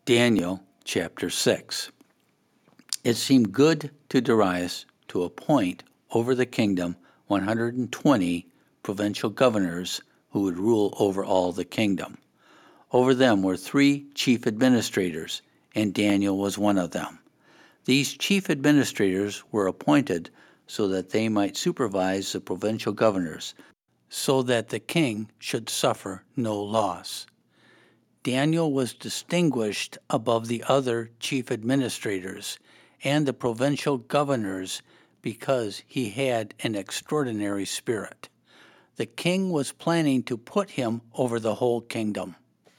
Daniel chapter 6. It seemed good to Darius to appoint over the kingdom 120 provincial governors who would rule over all the kingdom. Over them were 3 chief administrators, and Daniel was one of them. These chief administrators were appointed so that they might supervise the provincial governors, so that the king should suffer no loss. Daniel was distinguished above the other chief administrators and the provincial governors because he had an extraordinary spirit. The king was planning to put him over the whole kingdom.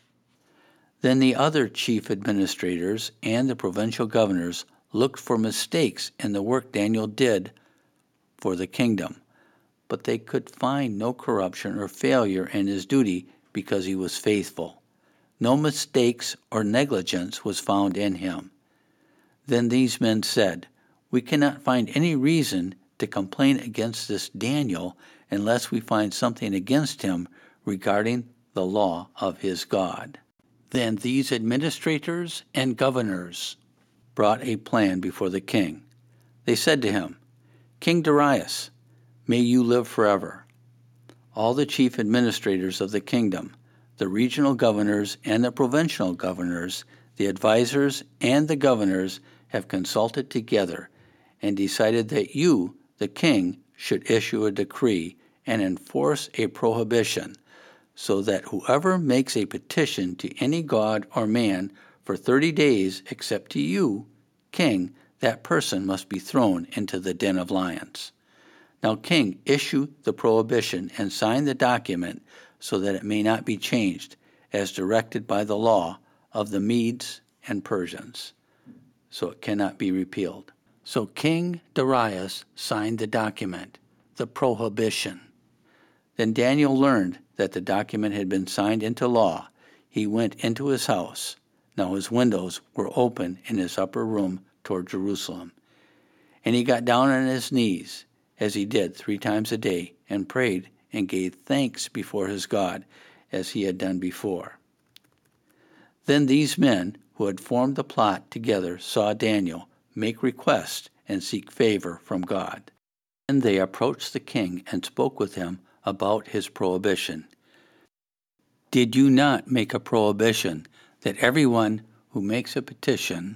Then the other chief administrators and the provincial governors looked for mistakes in the work Daniel did for the kingdom, but they could find no corruption or failure in his duty because he was faithful. No mistakes or negligence was found in him. Then these men said, "We cannot find any reason to complain against this Daniel unless we find something against him regarding the law of his God." Then these administrators and governors brought a plan before the king. They said to him, "King Darius, may you live forever. All the chief administrators of the kingdom, the regional governors and the provincial governors, the advisors and the governors have consulted together and decided that you, the king, should issue a decree and enforce a prohibition, so that whoever makes a petition to any god or man for 30 days except to you, king, that person must be thrown into the den of lions. Now, king, issue the prohibition and sign the document so that it may not be changed, as directed by the law of the Medes and Persians, so it cannot be repealed." So King Darius signed the document, the prohibition. Then Daniel learned that the document had been signed into law. He went into his house. Now his windows were open in his upper room toward Jerusalem. And he got down on his knees, as he did 3 times a day, and prayed and gave thanks before his God, as he had done before. Then these men who had formed the plot together saw Daniel make request and seek favor from God. And they approached the king and spoke with him about his prohibition. "Did you not make a prohibition that everyone who makes a petition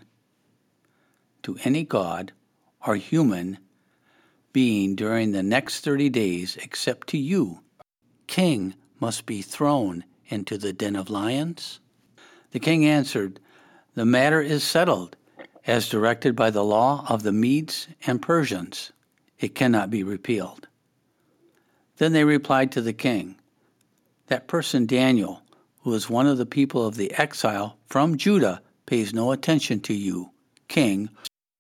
to any god or human being during the next 30 days, except to you, king, must be thrown into the den of lions?" The king answered, "The matter is settled, as directed by the law of the Medes and Persians. It cannot be repealed." Then they replied to the king, "That person Daniel, who is one of the people of the exile from Judah, pays no attention to you, king,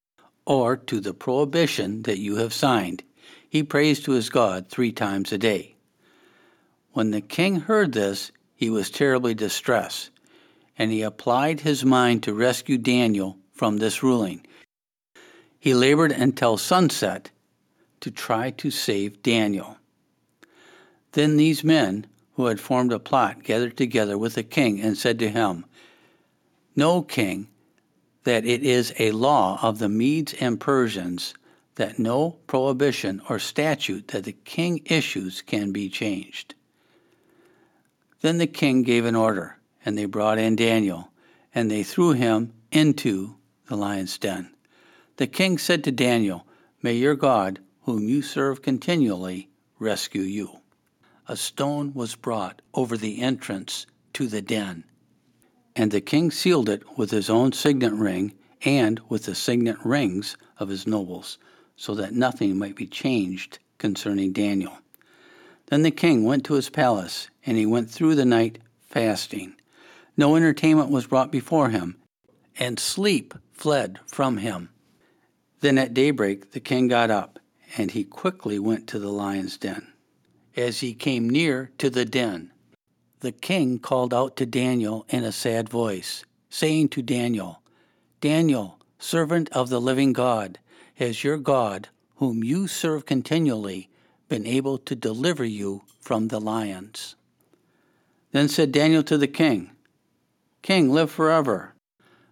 or to the prohibition that you have signed. He prays to his God 3 times a day." When the king heard this, he was terribly distressed, and he applied his mind to rescue Daniel from this ruling. He labored until sunset to try to save Daniel. Then these men who had formed a plot gathered together with the king and said to him, "Know, king, that it is a law of the Medes and Persians that no prohibition or statute that the king issues can be changed." Then the king gave an order, and they brought in Daniel, and they threw him into the lion's den. The king said to Daniel, "May your God, whom you serve continually, rescue you." A stone was brought over the entrance to the den, and the king sealed it with his own signet ring and with the signet rings of his nobles, so that nothing might be changed concerning Daniel. Then the king went to his palace, and he went through the night fasting. No entertainment was brought before him, and sleep fled from him. Then at daybreak the king got up, and he quickly went to the lion's den. As he came near to the den, the king called out to Daniel in a sad voice, saying to Daniel, "Daniel, servant of the living God, has your God, whom you serve continually, been able to deliver you from the lions?" Then said Daniel to the king, "King, live forever.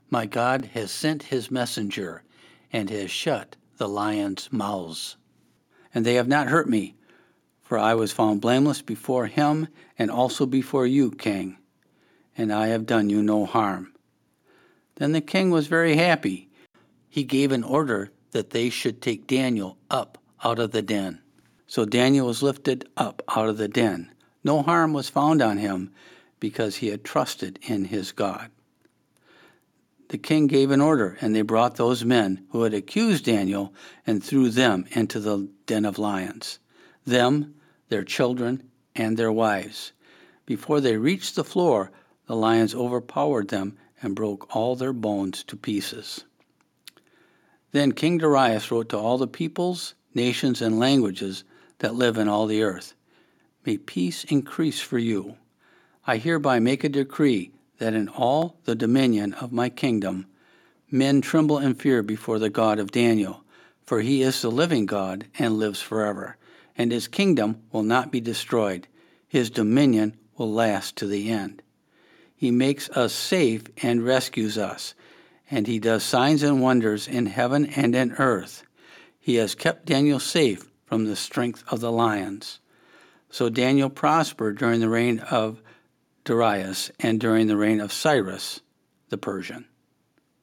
My God has sent his messenger and has shut the lions' mouths. And they have not hurt me, for I was found blameless before him and also before you, king, and I have done you no harm. Then the king was very happy. He gave an order that they should take Daniel up out of the den. So Daniel was lifted up out of the den. No harm was found on him because he had trusted in his God. The king gave an order, and they brought those men who had accused Daniel and threw them into the den of lions, them, their children, and their wives. Before they reached the floor, the lions overpowered them and broke all their bones to pieces. Then King Darius wrote to all the peoples, nations, and languages that live in all the earth, May peace increase for you. I hereby make a decree that in all the dominion of my kingdom men tremble in fear before the God of Daniel, for he is the living God and lives forever, and his kingdom will not be destroyed. His dominion will last to the end. He makes us safe and rescues us, and he does signs and wonders in heaven and in earth. He has kept Daniel safe from the strength of the lions. So Daniel prospered during the reign of Darius and during the reign of Cyrus the Persian.